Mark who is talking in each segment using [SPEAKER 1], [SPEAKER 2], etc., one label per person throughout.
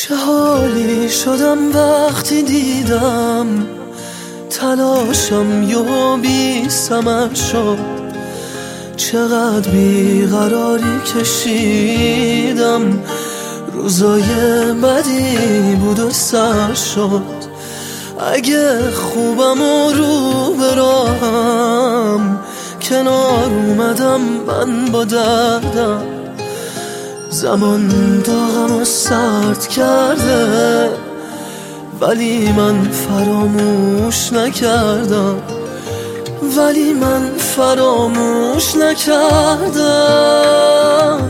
[SPEAKER 1] چه حالی شدم وقتی دیدم تلاشم یهو بی ثمر شد. چقدر بیقراری کشیدم، روزای بدی بود و سر شد. اگه خوبم و رو براهم کنار اومدم من با دردم. زمان داغم رو سرد کرده ولی من فراموش نکردم، ولی من فراموش نکردم.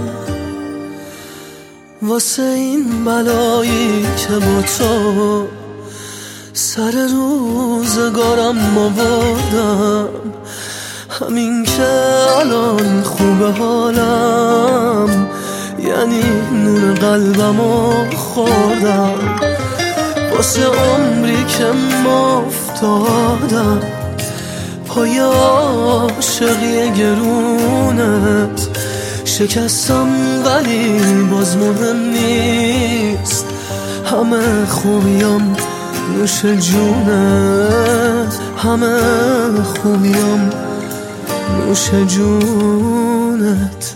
[SPEAKER 1] واسه این بلایی که با تو سر روزگارم آوردم، همین که الان خوبه حالم، یعنی نون قلبمو خوردم. واسه عمری که افتادم پای عاشقی گرونت، شکستم ولی باز مهم نیست، همه خوبیام نوش جونت، همه خوبیام نوش جونت.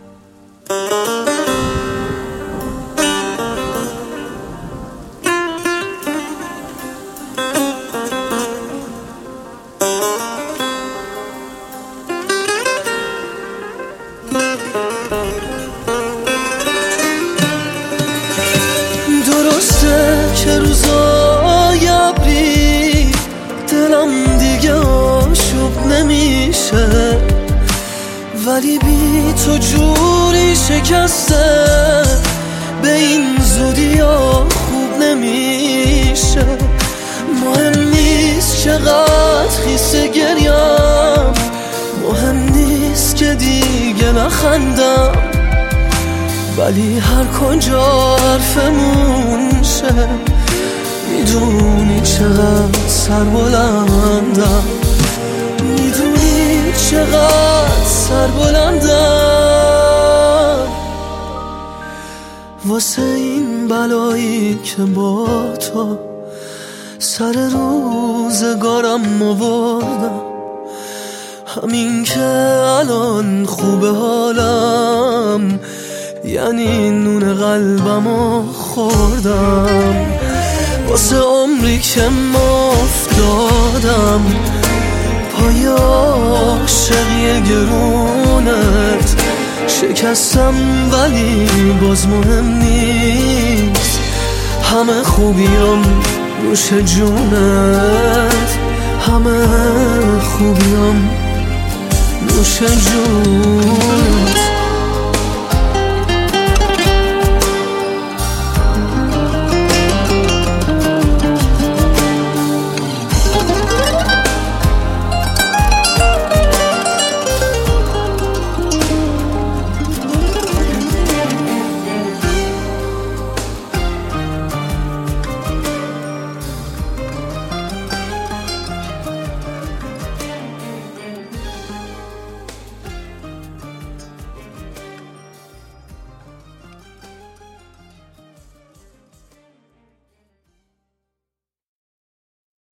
[SPEAKER 1] درسته که روزای ابری دلم دیگه آشوب نمیشه، ولی بی تو جوری شکسته به این زودی ها خوب نمیشه. مهم نیست چقدر خیسه گریم، مهم نیست که دیگه نخندم، ولی هر کجا حرفمون شه میدونی چقدر سربلندم، میدونی چقدر سربلندم. واسه این بلایی که با تو سر روزگارم آوردم، همین که الان خوبه حالم، یعنی نون قلبمو خوردم. واسه عمری که افتادم پای عاشقی گرونت، شکستم ولی باز مهم نیست، همه خوبیام نوش جونت، همه خوبیام نوش جونت.